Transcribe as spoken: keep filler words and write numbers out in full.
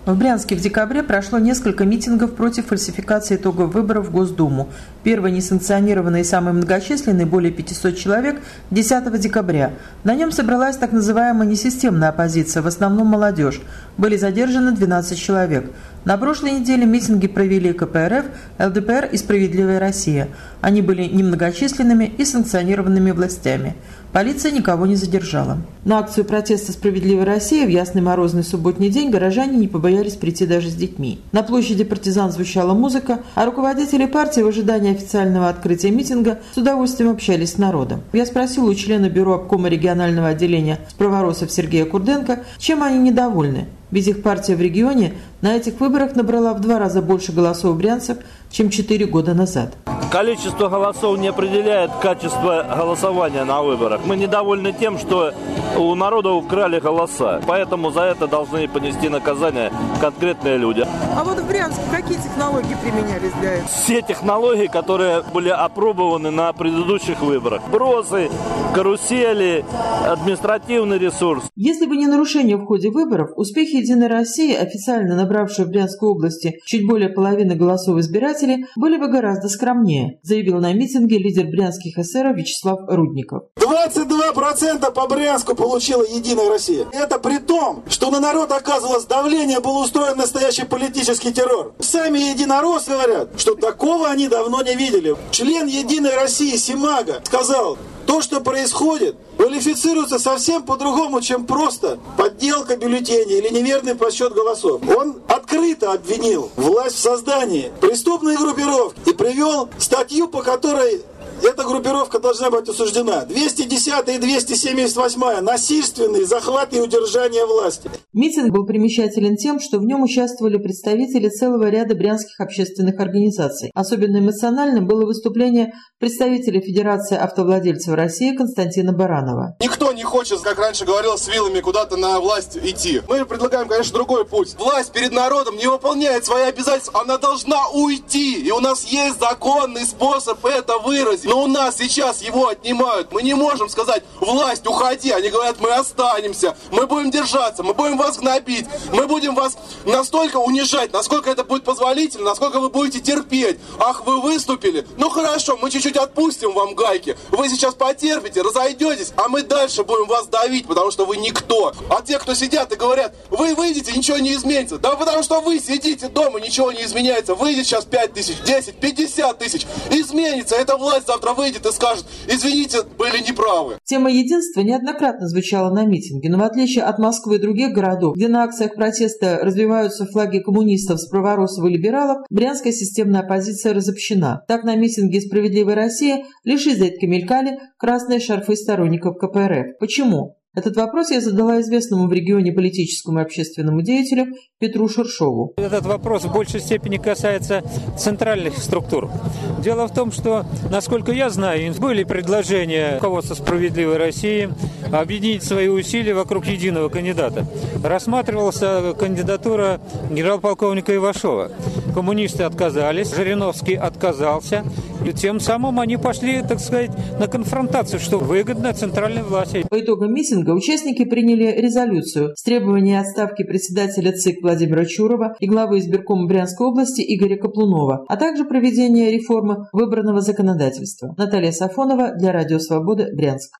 В Брянске в декабре прошло несколько митингов против фальсификации итогов выборов в Госдуму. Первый несанкционированный и самый многочисленный, более пятисот человек, десятого декабря. На нем собралась так называемая несистемная оппозиция, в основном молодежь. Были задержаны двенадцать человек. На прошлой неделе митинги провели ка пэ эр эф, эл дэ пэ эр и «Справедливая Россия». Они были немногочисленными и санкционированными властями. Полиция никого не задержала. На акцию протеста «Справедливая Россия» в ясный морозный субботний день горожане не побоялись прийти даже с детьми. На площади «Партизан» звучала музыка, а руководители партии в ожидании официального открытия митинга с удовольствием общались с народом. Я спросила у члена бюро обкома регионального отделения справоросов Сергея Курденко, чем они недовольны. Ведь их партия в регионе на этих выборах набрала в два раза больше голосов брянцев, чем четыре года назад. Количество голосов не определяет качество голосования на выборах. Мы недовольны тем, что у народа украли голоса. Поэтому за это должны понести наказание конкретные люди. А вот в Брянске какие технологии применялись для этого? Все технологии, которые были опробованы на предыдущих выборах. Бросы, карусели, административный ресурс. Если бы не нарушения в ходе выборов, успехи «Единой России», официально набравшей в Брянской области чуть более половины голосов избирателей, были бы гораздо скромнее, заявил на митинге лидер брянских эсеров Вячеслав Рудников. двадцать два процента по Брянску получила «Единая Россия». Это при том, что на народ оказывалось давление, был устроен настоящий политический террор. Сами единороссы говорят, что такого они давно не видели. Член «Единой России» Симага сказал: то, что происходит, квалифицируется совсем по-другому, чем просто подделка бюллетеней или неверный подсчет голосов. Он открыто обвинил власть в создании преступной группировки и привел статью, по которой эта группировка должна быть осуждена. двести десятая и двести семьдесят восьмая. Насильственный захват и удержание власти. Митинг был примечателен тем, что в нем участвовали представители целого ряда брянских общественных организаций. Особенно эмоциональным было выступление представителя Федерации автовладельцев России Константина Баранова. Никто не хочет, как раньше говорил, с вилами куда-то на власть идти. Мы предлагаем, конечно, другой путь. Власть перед народом не выполняет свои обязательства. Она должна уйти. И у нас есть законный способ это выразить. Но у нас сейчас его отнимают. Мы не можем сказать: власть, уходи. Они говорят: мы останемся, мы будем держаться, мы будем вас гнобить, мы будем вас настолько унижать, насколько это будет позволительно, насколько вы будете терпеть. Ах, вы выступили? Ну хорошо, мы чуть-чуть отпустим вам гайки. Вы сейчас потерпите, разойдетесь, а мы дальше будем вас давить, потому что вы никто. А те, кто сидят и говорят: вы выйдете, ничего не изменится. Да потому что вы сидите дома, ничего не изменяется. Выйдет сейчас пять тысяч, десять, пятьдесят тысяч. Изменится. Эта власть завтра выйдет и скажет: извините, были неправы. Тема единства неоднократно звучала на митинге, но в отличие от Москвы и других городов, где на акциях протеста развиваются флаги коммунистов, справоросов и либералов, брянская системная оппозиция разобщена. Так, на митинге «Справедливой России» лишь изредка мелькали красные шарфы сторонников ка пэ эр эф. Почему? Этот вопрос я задала известному в регионе политическому и общественному деятелю Петру Шершову. Этот вопрос в большей степени касается центральных структур. Дело в том, что, насколько я знаю, были предложения руководства «Справедливой России» объединить свои усилия вокруг единого кандидата. Рассматривалась кандидатура генерал-полковника Ивашова. Коммунисты отказались, Жириновский отказался. И тем самым они пошли, так сказать, на конфронтацию, что выгодно центральной власти. По итогам митинга участники приняли резолюцию с требованием отставки председателя ЦИК Владимира Чурова и главы избиркома Брянской области Игоря Каплунова, а также проведения реформы выборного законодательства. Наталья Сафонова для Радио Свобода, Брянск.